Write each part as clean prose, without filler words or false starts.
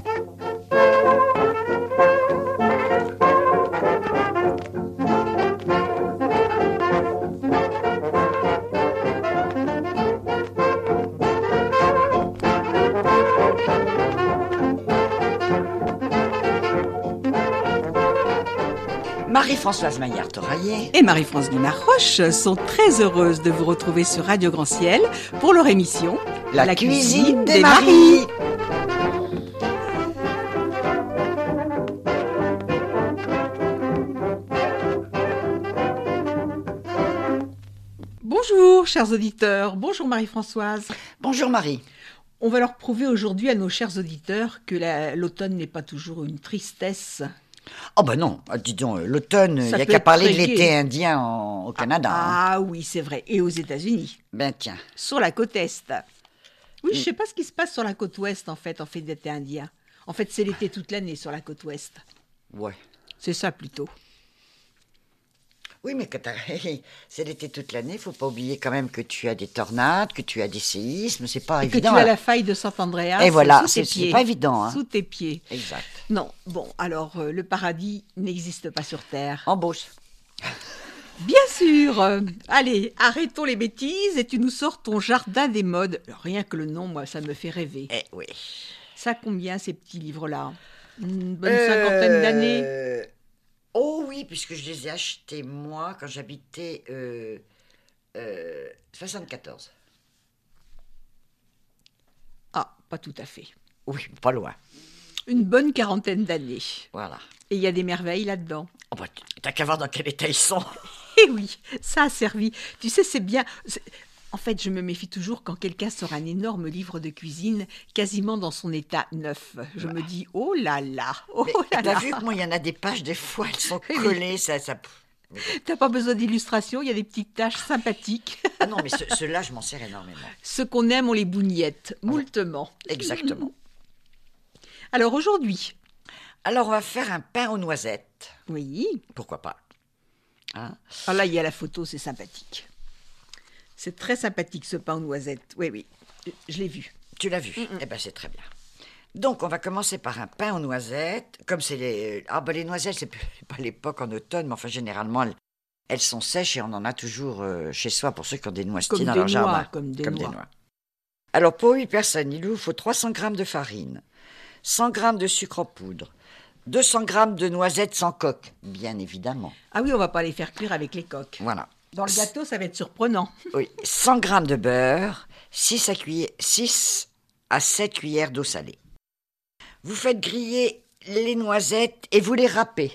Marie-Françoise Maillard-Toraillet et Marie-France Guimard-Roche sont très heureuses de vous retrouver sur Radio Grand Ciel pour leur émission La cuisine des Maries. Bonjour chers auditeurs, bonjour Marie-Françoise. Bonjour Marie. On va leur prouver aujourd'hui à nos chers auditeurs que l'automne n'est pas toujours une tristesse. Oh ben non, dis donc, l'automne, il n'y a qu'à parler de l'été indien au Canada. Ah oui, c'est vrai, et aux États-Unis. Ben tiens. Sur la côte Est. Oui, je ne sais pas ce qui se passe sur la côte Ouest en fait d'été indien. En fait, c'est l'été toute l'année sur la côte Ouest. Ouais. C'est ça plutôt. Oui, mais c'est l'été toute l'année, il ne faut pas oublier quand même que tu as des tornades, que tu as des séismes, c'est pas évident. Que tu as la faille de Sant'Andreas et voilà, sous tes pieds. C'est pas évident. Hein. Sous tes pieds. Exact. Non, bon, alors le paradis n'existe pas sur Terre. Embauche. Bien sûr. Allez, arrêtons les bêtises et tu nous sors ton jardin des modes. Rien que le nom, moi, ça me fait rêver. Eh oui. Ça combien ces petits livres-là? Une bonne cinquantaine d'années? Oh oui, puisque je les ai achetés, moi, quand j'habitais 74. Ah, pas tout à fait. Oui, pas loin. Une bonne quarantaine d'années. Voilà. Et il y a des merveilles là-dedans. Oh bah, t'as qu'à voir dans quel état ils sont. Eh oui, ça a servi. Tu sais, c'est bien... En fait, je me méfie toujours quand quelqu'un sort un énorme livre de cuisine, quasiment dans son état neuf. Je me dis, oh là là, oh là là. T'as vu que moi, il y en a des pages, des fois, elles sont collées, ça... T'as pas besoin d'illustration, il y a des petites taches sympathiques. Ah non, mais ceux-là, je m'en sers énormément. Ceux qu'on aime, on les bougnette, moultement. Exactement. Alors aujourd'hui... Alors, on va faire un pain aux noisettes. Oui. Pourquoi pas, hein? Ah là, il y a la photo, c'est sympathique. C'est très sympathique ce pain aux noisettes. Oui, oui, je l'ai vu. Tu l'as vu? Eh bien, c'est très bien. Donc, on va commencer par un pain aux noisettes. Comme c'est les... Ah ben les noisettes, c'est pas l'époque en automne, mais enfin, généralement, elles sont sèches et on en a toujours chez soi pour ceux qui ont des noisetiers dans leur jardin. Comme des noix. Alors, pour 8 personnes, il vous faut 300 g de farine, 100 g de sucre en poudre, 200 g de noisettes sans coque, bien évidemment. Ah oui, on va pas les faire cuire avec les coques. Voilà. Dans le gâteau, ça va être surprenant. Oui, 100 g de beurre, 6 à 7 cuillères d'eau salée. Vous faites griller les noisettes et vous les râpez.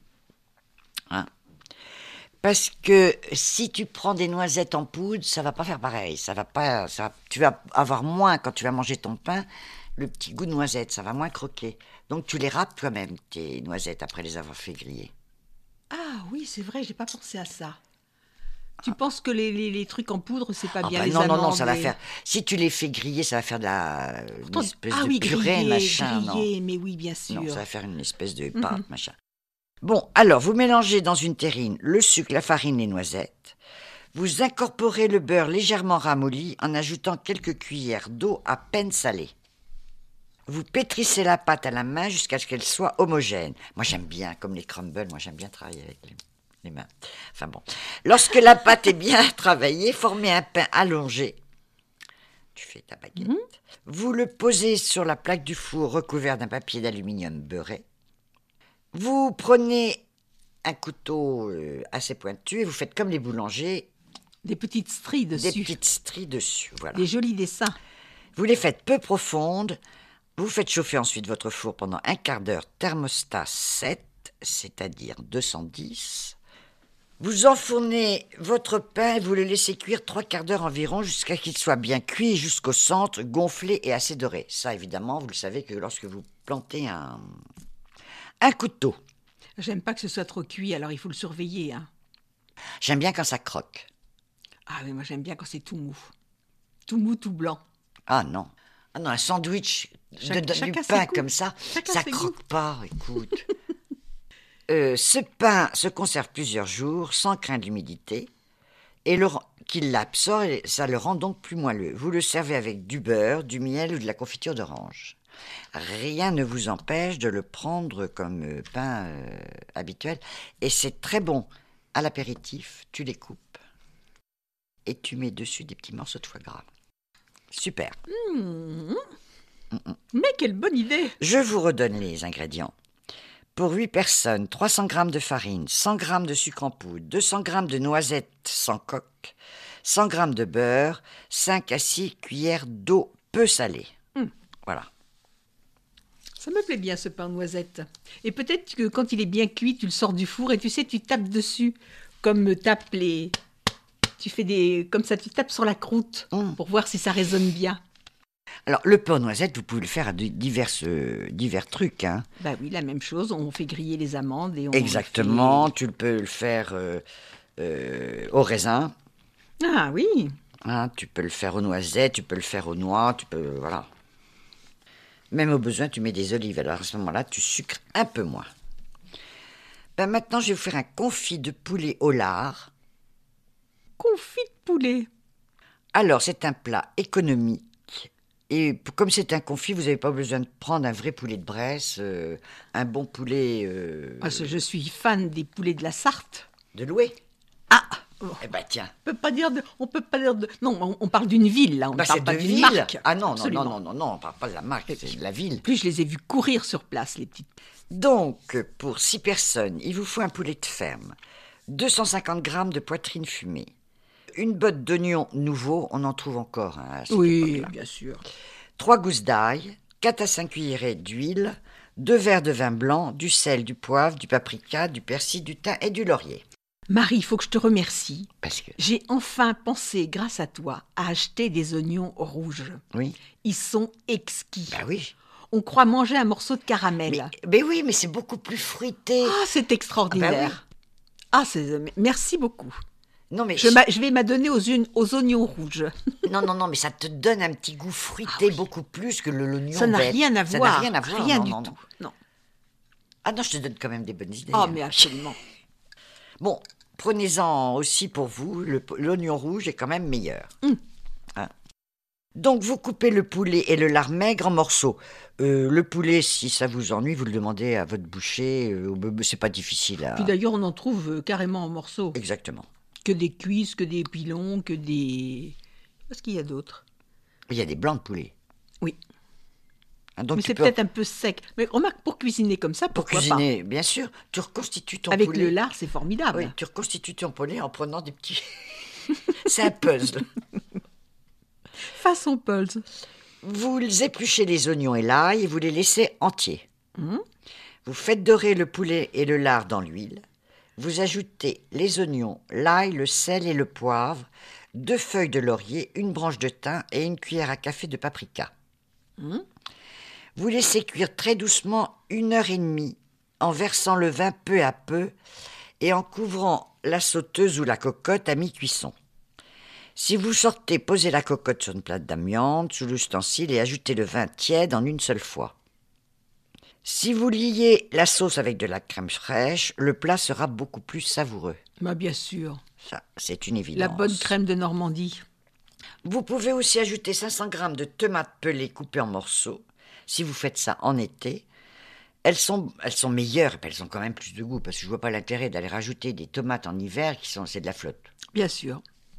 Hein? Parce que si tu prends des noisettes en poudre, ça va pas faire pareil. Tu vas avoir moins, quand tu vas manger ton pain, le petit goût de noisette, ça va moins croquer. Donc tu les râpes toi-même, tes noisettes, après les avoir fait griller. Ah oui, c'est vrai, j'ai pas pensé à ça. Tu penses que les trucs en poudre, c'est pas bien, bah les non, amandes? Non, ça va faire... Si tu les fais griller, ça va faire une espèce de purée, machin. Griller, mais oui, bien sûr. Non, ça va faire une espèce de pâte, machin. Bon, alors, vous mélangez dans une terrine le sucre, la farine, les noisettes. Vous incorporez le beurre légèrement ramolli en ajoutant quelques cuillères d'eau à peine salée. Vous pétrissez la pâte à la main jusqu'à ce qu'elle soit homogène. Moi, j'aime bien, comme les crumbles, moi, j'aime bien travailler avec les mains. Enfin bon. Lorsque la pâte est bien travaillée, formez un pain allongé. Tu fais ta baguette. Vous le posez sur la plaque du four recouvert d'un papier d'aluminium beurré. Vous prenez un couteau assez pointu et vous faites comme les boulangers. Des petites stries dessus. Des petites stries dessus, voilà. Des jolis dessins. Vous les faites peu profondes. Vous faites chauffer ensuite votre four pendant un quart d'heure, thermostat 7, c'est-à-dire 210. Vous enfournez votre pain et vous le laissez cuire 3 quarts d'heure environ jusqu'à qu'il soit bien cuit jusqu'au centre, gonflé et assez doré. Ça, évidemment, vous le savez que lorsque vous plantez un couteau. J'aime pas que ce soit trop cuit, alors il faut le surveiller. Hein. J'aime bien quand ça croque. Ah oui, moi j'aime bien quand c'est tout mou. Tout mou, tout blanc. Ah non, un sandwich du pain comme ça croque pas, écoute. Ce pain se conserve plusieurs jours sans craindre l'humidité et qu'il l'absorbe, ça le rend donc plus moelleux. Vous le servez avec du beurre, du miel ou de la confiture d'orange. Rien ne vous empêche de le prendre comme pain habituel. Et c'est très bon. À l'apéritif, tu les coupes et tu mets dessus des petits morceaux de foie gras. Super. Mais quelle bonne idée! Je vous redonne les ingrédients. Pour 8 personnes, 300 g de farine, 100 g de sucre en poudre, 200 g de noisettes sans coque, 100 g de beurre, 5 à 6 cuillères d'eau peu salée. Voilà. Ça me plaît bien ce pain noisette. Et peut-être que quand il est bien cuit, tu le sors du four et tu sais, tu tapes dessus. Comme tapes les... Tu fais des... Comme ça, tu tapes sur la croûte pour voir si ça résonne bien. Alors, le pain noisette, vous pouvez le faire à divers trucs. Hein. Bah oui, la même chose. On fait griller les amandes et on Exactement. Tu peux le faire au raisin. Ah oui. Hein, tu peux le faire aux noisettes, tu peux le faire aux noix, voilà. Même au besoin, tu mets des olives. Alors, à ce moment-là, tu sucres un peu moins. Ben, maintenant, je vais vous faire un confit de poulet au lard. Confit de poulet. Alors, c'est un plat économique. Et comme c'est un confit, vous n'avez pas besoin de prendre un vrai poulet de Bresse, un bon poulet... Je suis fan des poulets de la Sarthe. De Loué. Ah, Eh ben tiens. on peut pas dire de... Non, on parle d'une ville, là. On Bah, parle c'est pas de d'une ville. marque. Ah non, Absolument. non, on parle pas de la marque, c'est de la ville. En plus, je les ai vus courir sur place, les petites... Donc, pour 6 personnes, il vous faut un poulet de ferme, 250 g de poitrine fumée, une botte d'oignons nouveaux, on en trouve encore hein, à cette époque-là. Bien sûr. 3 gousses d'ail, 4 à 5 cuillerées d'huile, 2 verres de vin blanc, du sel, du poivre, du paprika, du persil, du thym et du laurier. Marie, il faut que je te remercie. Parce que... J'ai enfin pensé, grâce à toi, à acheter des oignons rouges. Oui. Ils sont exquis. Bah oui. On croit manger un morceau de caramel. Mais oui, mais c'est beaucoup plus fruité. Ah, c'est extraordinaire. Merci beaucoup. Non, mais Je vais m'adonner aux oignons rouges. Non, mais ça te donne un petit goût fruité beaucoup plus que l'oignon Ça n'a bête. rien à Ça voir. n'a rien à voir. Rien non, du non, tout. non. Non. Ah non, je te donne quand même des bonnes idées. Ah, hein. mais absolument. Bon, prenez-en aussi pour vous. L'oignon rouge est quand même meilleur. Hein. Donc, vous coupez le poulet et le lard maigre en morceaux. Le poulet, si ça vous ennuie, vous le demandez à votre boucher. C'est pas difficile à... Puis d'ailleurs, on en trouve carrément en morceaux. Exactement. Que des cuisses, que des pilons, que des... Qu'est-ce qu'il y a d'autre? Il y a des blancs de poulet. Oui. Hein, donc Mais tu c'est peux- peut-être un peu sec. Mais remarque, pour cuisiner comme ça, Pour pourquoi cuisiner, bien sûr, tu reconstitues ton pas? Avec poulet. le lard, c'est formidable. Oui, tu reconstitues ton poulet en prenant des petits... C'est un puzzle. Façon Pulse. Vous épluchez les oignons et l'ail et vous les laissez entiers. Vous faites dorer le poulet et le lard dans l'huile. Vous ajoutez les oignons, l'ail, le sel et le poivre, 2 feuilles de laurier, une branche de thym et une cuillère à café de paprika. Vous laissez cuire très doucement 1h30 en versant le vin peu à peu et en couvrant la sauteuse ou la cocotte à mi-cuisson. Si vous sortez, posez la cocotte sur une plate d'amiante sous l'ustensile et ajoutez le vin tiède en une seule fois. Si vous liez la sauce avec de la crème fraîche, le plat sera beaucoup plus savoureux. Bah, bien sûr. Ça, c'est une évidence. La bonne crème de Normandie. Vous pouvez aussi ajouter 500 g de tomates pelées coupées en morceaux. Si vous faites ça en été, elles sont meilleures, et puis elles ont quand même plus de goût, parce que je vois pas l'intérêt d'aller rajouter des tomates en hiver, c'est de la flotte. Bien sûr.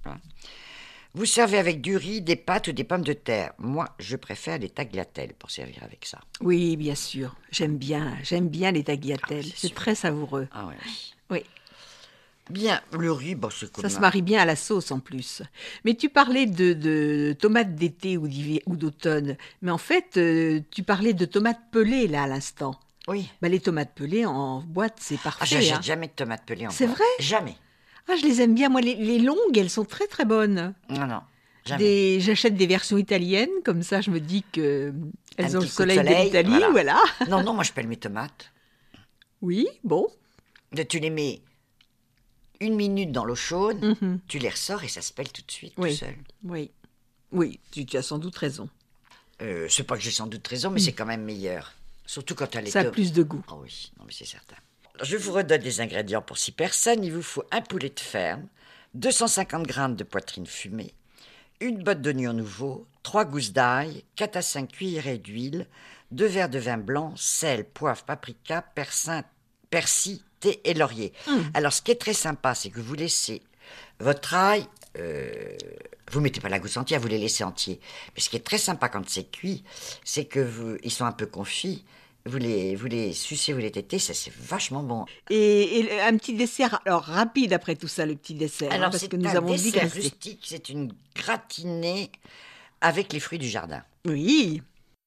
Vous servez avec du riz, des pâtes ou des pommes de terre. Moi, je préfère les tagliatelles pour servir avec ça. Oui, bien sûr. J'aime bien les tagliatelles. C'est sûr. très savoureux. Ah ouais. Oui. Bien, le riz, c'est comme Ça se marie bien à la sauce en plus. Mais tu parlais de tomates d'été ou d'automne. Mais en fait, tu parlais de tomates pelées là à l'instant. Oui. Bah, les tomates pelées en boîte, c'est Ah, parfait. j'achète hein. jamais de tomates pelées en C'est boîte. vrai? Jamais. Ah, je les aime bien. Moi, les longues, elles sont très très bonnes. Non, jamais. J'achète des versions italiennes, comme ça je me dis que elles Un ont le petit coup de soleil de soleil, l'Italie, voilà. Non, moi je pèle mes tomates. Oui, bon. Tu les mets 1 minute dans l'eau chaude, Mhm. tu les ressors et ça se pèle tout de suite, Oui. tout seul. Oui, tu as sans doute raison. C'est pas que j'ai sans doute raison, mais c'est quand même meilleur. Surtout quand tu as les Ça a tomates. plus de goût. Ah oui, non mais c'est certain. Je vous redonne les ingrédients pour 6 personnes. Il vous faut un poulet de ferme, 250 g de poitrine fumée, une botte d'oignons nouveaux, 3 gousses d'ail, 4 à 5 cuillerées d'huile, 2 verres de vin blanc, sel, poivre, paprika, persil, thé et laurier. Alors, ce qui est très sympa, c'est que vous laissez votre ail... vous mettez pas la gousse entière, vous les laissez entiers. Mais ce qui est très sympa quand c'est cuit, c'est que ils sont un peu confits. Vous les sucez, vous les tétez, ça c'est vachement bon. Et un petit dessert, alors rapide après tout ça, le petit dessert. Alors parce c'est que nous un avons dit dessert que rustique, c'est une gratinée avec les fruits du jardin. Oui.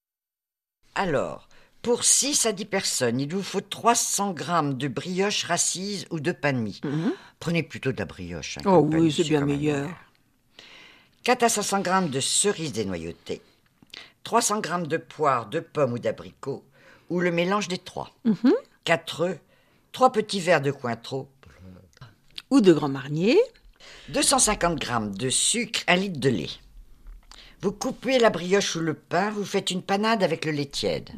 Alors, pour 6 à 10 personnes, il vous faut 300 grammes de brioche racise ou de pain de mie. Prenez plutôt de la brioche. Oh que le pain de oui, mie, c'est bien quand même meilleur. 4 à 500 grammes de cerises dénoyautées, 300 grammes de poires, de pommes ou d'abricots, ou le mélange des trois. 4 œufs, 3 petits verres de Cointreau, Ou de Grand Marnier. 250 grammes de sucre, 1 litre de lait. Vous coupez la brioche ou le pain, vous faites une panade avec le lait tiède.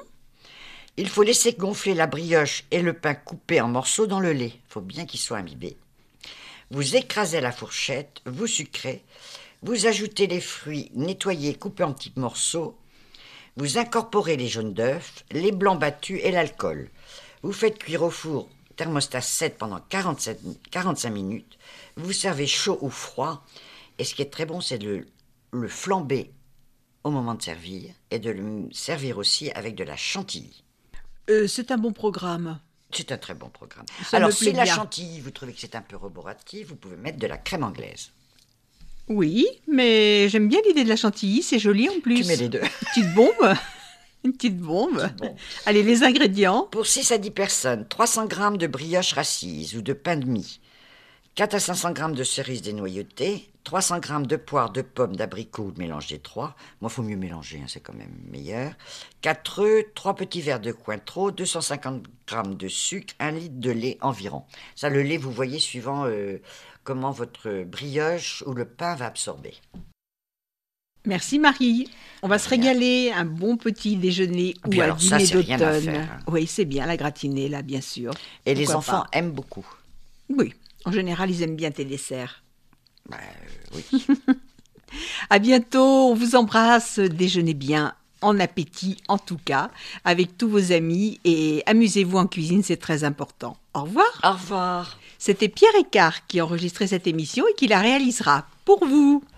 Il faut laisser gonfler la brioche et le pain coupés en morceaux dans le lait. Il faut bien qu'ils soient imbibés. Vous écrasez à la fourchette, vous sucrez, vous ajoutez les fruits nettoyés, coupés en petits morceaux. Vous incorporez les jaunes d'œufs, les blancs battus et l'alcool. Vous faites cuire au four thermostat 7 pendant 45 minutes. Vous servez chaud ou froid. Et ce qui est très bon, c'est de le flamber au moment de servir et de le servir aussi avec de la chantilly. C'est un bon programme. C'est un très bon programme. Ça Alors, me plaît si la bien. chantilly, vous trouvez que c'est un peu roboratif, vous pouvez mettre de la crème anglaise. Oui, mais j'aime bien l'idée de la chantilly, c'est joli en plus. Tu mets les deux. Petite bombe. Une petite bombe. bombe. Allez, les ingrédients. Pour 6 à 10 personnes, 300 grammes de brioche racise ou de pain de mie, 4 à 500 grammes de cerises dénoyautées, 300 grammes de poires, de pommes, d'abricots ou de mélange des trois. Moi, il faut mieux mélanger, c'est quand même meilleur. 4 œufs, 3 petits verres de Cointreau, 250 grammes de sucre, 1 litre de lait environ. Ça, le lait, vous voyez, suivant comment votre brioche ou le pain va absorber. Merci Marie. On va se régaler, un bon petit déjeuner Puis ou un alors ça, dîner c'est rien à d'automne. faire, hein. Oui, c'est bien, la gratinée là, bien sûr. Et les Pourquoi enfants pas. aiment beaucoup. Oui, en général, ils aiment bien tes desserts. Oui. À bientôt, on vous embrasse, déjeunez bien, en appétit en tout cas, avec tous vos amis et amusez-vous en cuisine, c'est très important. Au revoir. Au revoir. C'était Pierre Écart qui enregistrait cette émission et qui la réalisera pour vous.